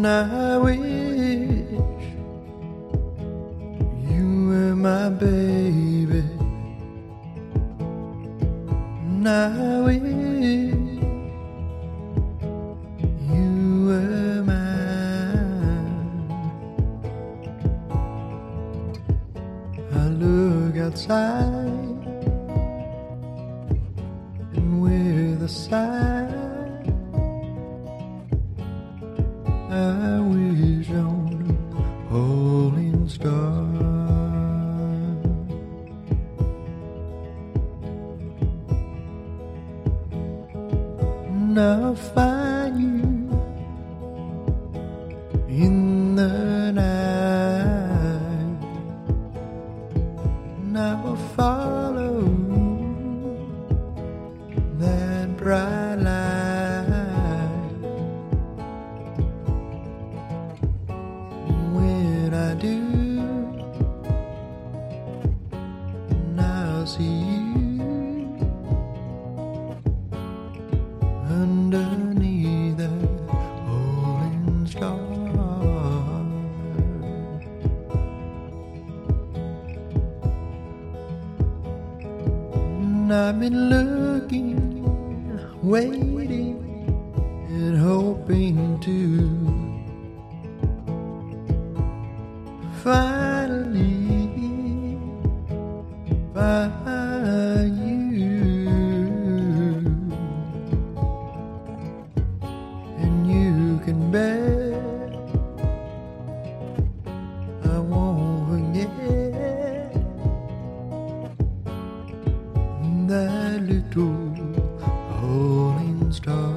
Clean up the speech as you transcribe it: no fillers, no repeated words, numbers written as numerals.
I wish you were my baby. And I wish you were mine. I look outside and with a sigh I wish on a falling star. And I'll find you in the night, and I will follow that bright light. And when I do, and I'll see you underneath that falling star. And I've been looking, waiting, and hoping to finally find you, and you can bet I won't forget that little falling star.